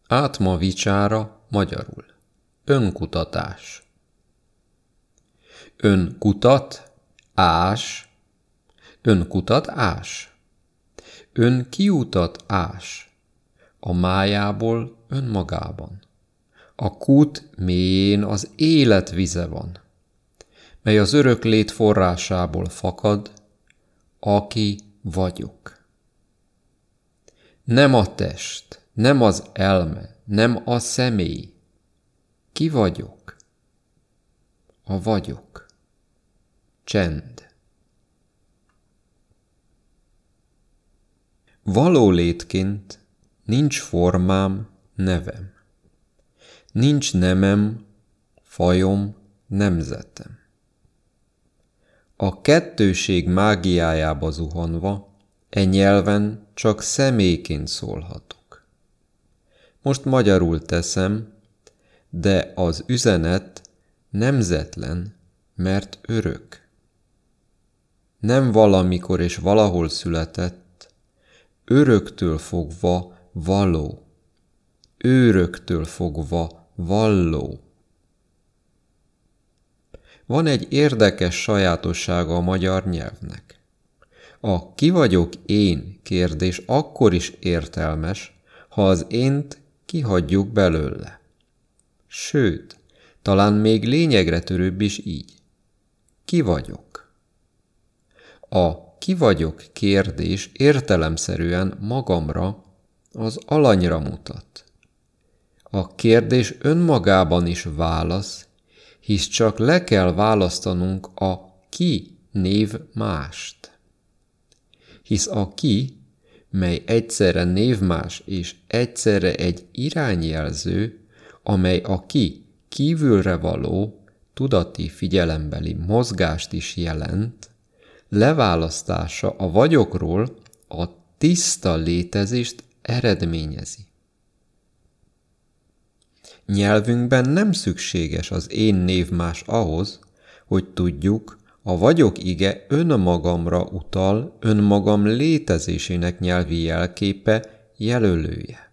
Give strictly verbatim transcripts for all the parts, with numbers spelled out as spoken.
Átma vicsára magyarul. Önkutatás. Ön kutat, ás. Ön kutat, ás. Ön kiutat, ás. A májából önmagában. A kút mélyén az élet vize van, mely az örök lét forrásából fakad, aki vagyok. Nem a test, nem az elme, nem a személy. Ki vagyok? A vagyok. Csend. Való létként nincs formám, nevem. Nincs nemem, fajom, nemzetem. A kettőség mágiájába zuhanva, e nyelven csak személyként szólhatok. Most magyarul teszem, de az üzenet nemzetlen, mert örök. Nem valamikor és valahol született, öröktől fogva való, őröktől fogva valló. Van egy érdekes sajátossága a magyar nyelvnek. A ki vagyok én kérdés akkor is értelmes, ha az ént kihagyjuk belőle. Sőt, talán még lényegre törőbb is így. Ki vagyok? A ki vagyok kérdés értelemszerűen magamra, az alanyra mutat. A kérdés önmagában is válasz, hisz csak le kell választanunk a ki név mást. Hisz a ki, mely egyszerre névmás és egyszerre egy irányjelző, amely a ki kívülre való, tudati figyelembeli mozgást is jelent, leválasztása a vagyokról a tiszta létezést eredményezi. Nyelvünkben nem szükséges az én névmás ahhoz, hogy tudjuk, a vagyok ige önmagamra utal, önmagam létezésének nyelvi jelképe, jelölője.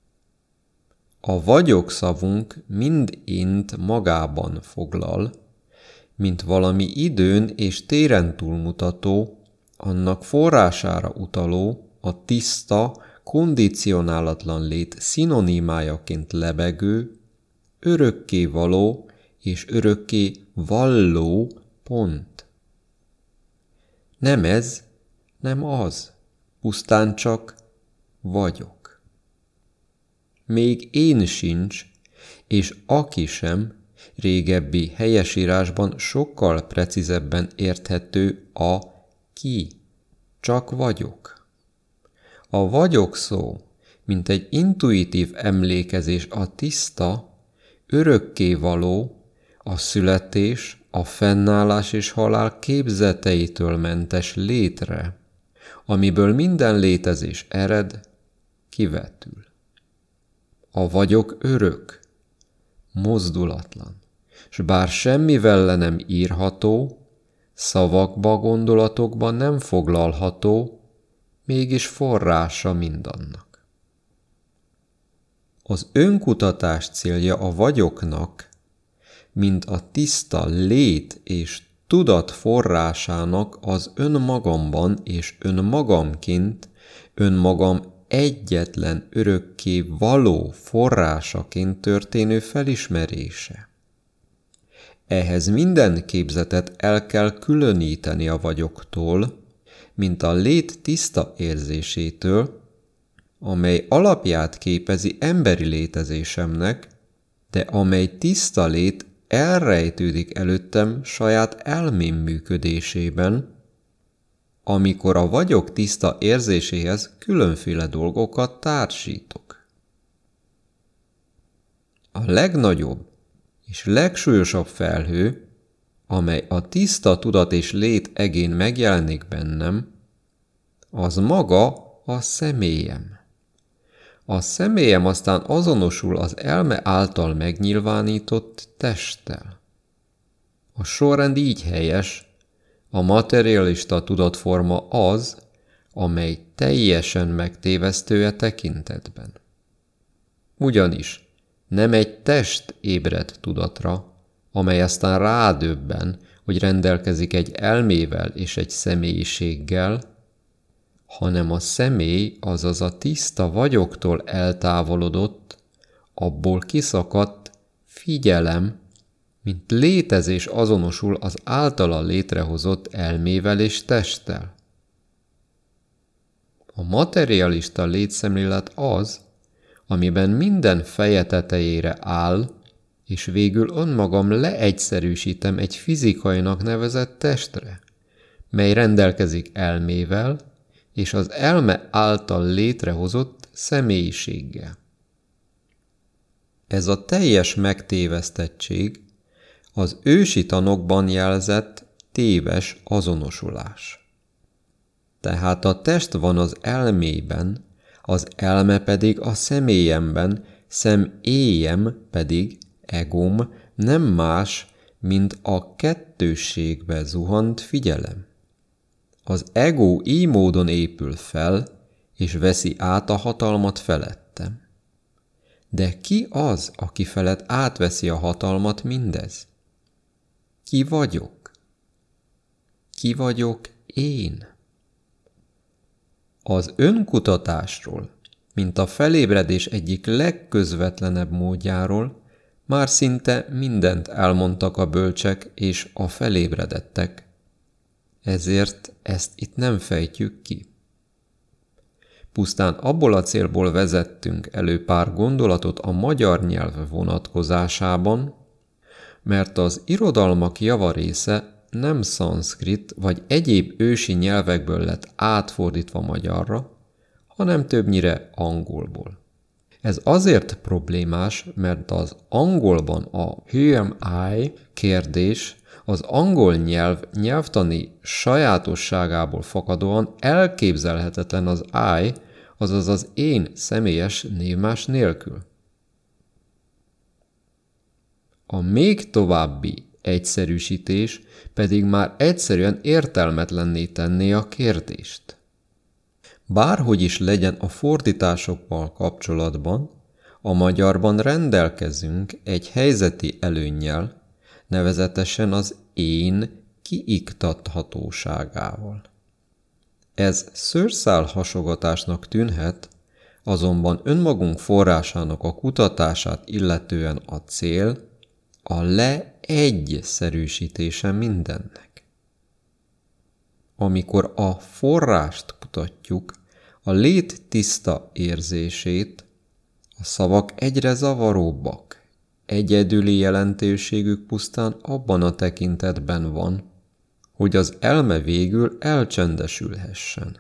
A vagyok szavunk mind int magában foglal, mint valami időn és téren túlmutató, annak forrására utaló, a tiszta, kondicionálatlan lét szinonimájaként lebegő, örökké való és örökké valló pont. Nem ez, nem az, pusztán csak vagyok. Még én sincs, és aki sem, régebbi helyesírásban sokkal precízebben érthető a ki, csak vagyok. A vagyok szó, mint egy intuitív emlékezés a tiszta, örökké való, a születés, a fennállás és halál képzeteitől mentes létre, amiből minden létezés ered, kivetül. A vagyok örök, mozdulatlan, s bár semmivel le nem írható, szavakba, gondolatokba nem foglalható, mégis forrása mindannak. Az önkutatás célja a vagyoknak, mint a tiszta lét és tudat forrásának az önmagamban és önmagamként, önmagam egyetlen örökké való forrásaként történő felismerése. Ehhez minden képzetet el kell különíteni a vagyoktól, mint a lét tiszta érzésétől, amely alapját képezi emberi létezésemnek, de amely tiszta lét elrejtődik előttem saját elmém működésében, amikor a vagyok tiszta érzéséhez különféle dolgokat társítok. A legnagyobb és legsúlyosabb felhő, amely a tiszta tudat és lét egén megjelenik bennem, az maga a személyem. A személyem aztán azonosul az elme által megnyilvánított testtel. A sorrend így helyes, a materialista tudatforma az, amely teljesen megtévesztő e tekintetben. Ugyanis nem egy test ébred tudatra, amely aztán rádöbben, hogy rendelkezik egy elmével és egy személyiséggel, hanem a személy, azaz a tiszta vagyoktól eltávolodott, abból kiszakadt figyelem, mint létezés azonosul az általa létrehozott elmével és testtel. A materialista létszemlélet az, amiben minden feje tetejére áll, és végül önmagam leegyszerűsítem egy fizikainak nevezett testre, mely rendelkezik elmével, és az elme által létrehozott személyiséggel. Ez a teljes megtévesztettség az ősi tanokban jelzett téves azonosulás. Tehát a test van az elmében, az elme pedig a személyemben, személyem pedig, egóm, nem más, mint a kettősségbe zuhant figyelem. Az ego így módon épül fel, és veszi át a hatalmat felettem. De ki az, aki felett átveszi a hatalmat mindez? Ki vagyok? Ki vagyok én? Az önkutatásról, mint a felébredés egyik legközvetlenebb módjáról, már szinte mindent elmondtak a bölcsek és a felébredettek, ezért ezt itt nem fejtjük ki. Pusztán abból a célból vezettünk elő pár gondolatot a magyar nyelv vonatkozásában, mert az irodalmak javarésze nem szanszkrit vagy egyéb ősi nyelvekből lett átfordítva magyarra, hanem többnyire angolból. Ez azért problémás, mert az angolban a who am I kérdés az angol nyelv nyelvtani sajátosságából fakadóan elképzelhetetlen az I, azaz az én személyes névmás nélkül. A még további egyszerűsítés pedig már egyszerűen értelmetlenné tenné a kérdést. Bárhogy is legyen a fordításokkal kapcsolatban, a magyarban rendelkezünk egy helyzeti előnnyel, nevezetesen az én kiiktathatóságával. Ez szőrszál hasogatásnak tűnhet, azonban önmagunk forrásának a kutatását illetően a cél a leegyszerűsítése mindennek. Amikor a forrást kutatjuk, a lét tiszta érzését, a szavak egyre zavaróbbak, egyedüli jelentőségük pusztán abban a tekintetben van, hogy az elme végül elcsendesülhessen.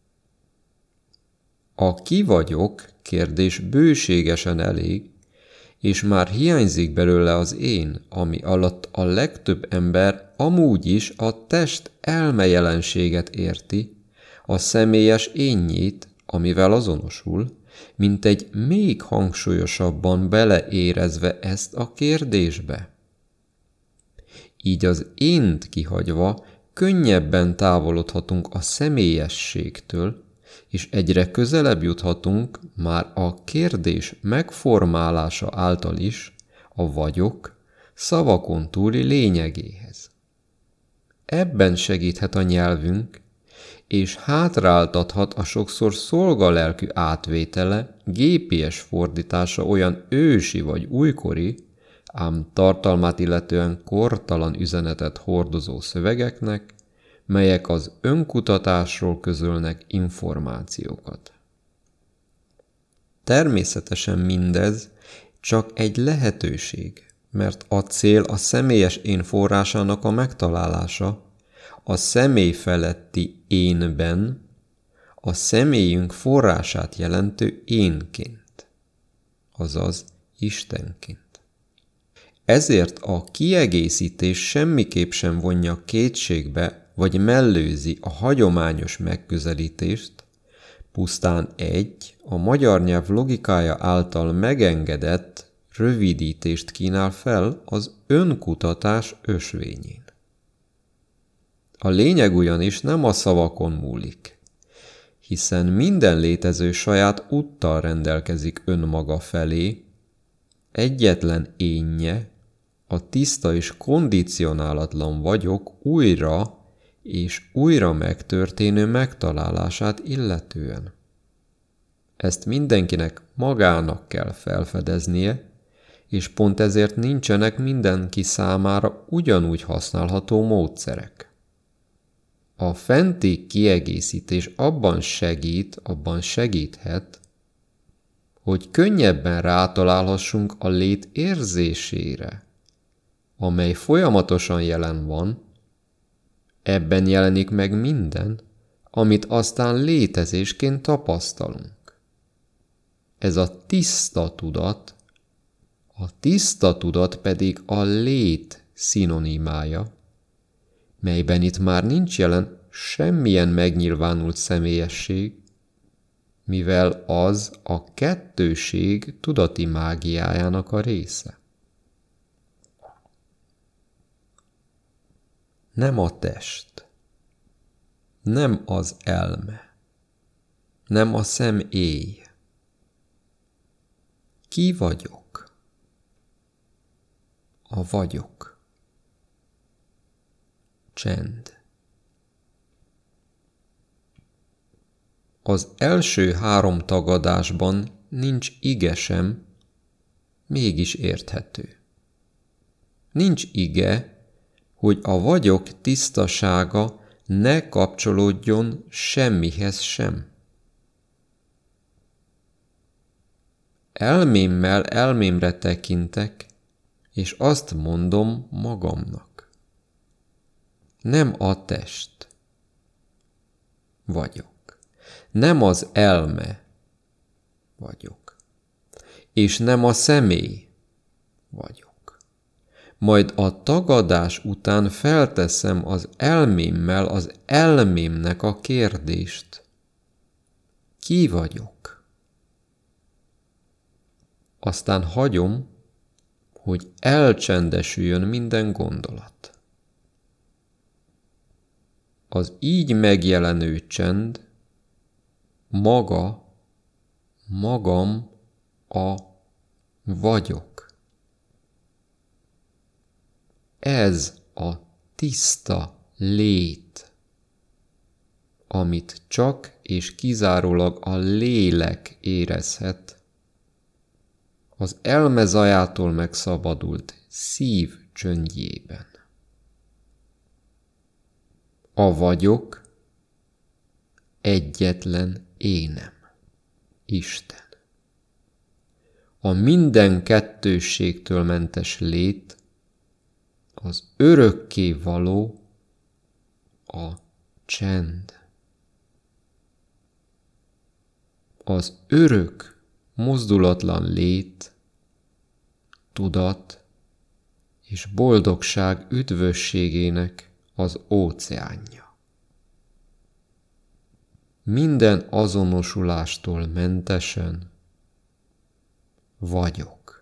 A ki vagyok kérdés bőségesen elég, és már hiányzik belőle az én, ami alatt a legtöbb ember amúgy is a test elme jelenséget érti, a személyes énnyét, amivel azonosul, mint egy még hangsúlyosabban beleérezve ezt a kérdésbe. Így az ént kihagyva könnyebben távolodhatunk a személyességtől, és egyre közelebb juthatunk már a kérdés megformálása által is a vagyok szavakon túli lényegéhez. Ebben segíthet a nyelvünk, és hátráltathat a sokszor szolgalelkű átvétele, gépies fordítása olyan ősi vagy újkori, ám tartalmát illetően kortalan üzenetet hordozó szövegeknek, melyek az önkutatásról közölnek információkat. Természetesen mindez csak egy lehetőség, mert a cél a személyes én forrásának a megtalálása, a személy feletti énben, a személyünk forrását jelentő énként, azaz Istenként. Ezért a kiegészítés semmiképp sem vonja kétségbe vagy mellőzi a hagyományos megközelítést, pusztán egy, a magyar nyelv logikája által megengedett rövidítést kínál fel az önkutatás ösvényén. A lényeg ugyanis nem a szavakon múlik, hiszen minden létező saját úttal rendelkezik önmaga felé, egyetlen énje, a tiszta és kondicionálatlan vagyok újra és újra megtörténő megtalálását illetően. Ezt mindenkinek magának kell felfedeznie, és pont ezért nincsenek mindenki számára ugyanúgy használható módszerek. A fenti kiegészítés abban segít, abban segíthet, hogy könnyebben rátalálhassunk a lét érzésére, amely folyamatosan jelen van, ebben jelenik meg minden, amit aztán létezésként tapasztalunk. Ez a tiszta tudat, a tiszta tudat pedig a lét szinonimája, melyben itt már nincs jelen semmilyen megnyilvánult személyesség, mivel az a kettőség tudati mágiájának a része. Nem a test, nem az elme, nem a személy. Ki vagyok? A vagyok. Csend. Az első három tagadásban nincs ige sem, mégis érthető. Nincs ige, hogy a vagyok tisztasága ne kapcsolódjon semmihez sem. Elmémmel elmémre tekintek, és azt mondom magamnak. Nem a test vagyok. Nem az elme vagyok. És nem a személy vagyok. Majd a tagadás után felteszem az elmémmel az elmémnek a kérdést. Ki vagyok? Aztán hagyom, hogy elcsendesüljön minden gondolat. Az így megjelenő csend maga, magam a vagyok. Ez a tiszta lét, amit csak és kizárólag a lélek érezhet, az elme zajától megszabadult szív csöndjében. A vagyok egyetlen énem, Isten. A minden kettősségtől mentes lét, az örökké való, a csend. Az örök, mozdulatlan lét, tudat és boldogság üdvösségének az óceánja. Minden azonosulástól mentesen vagyok.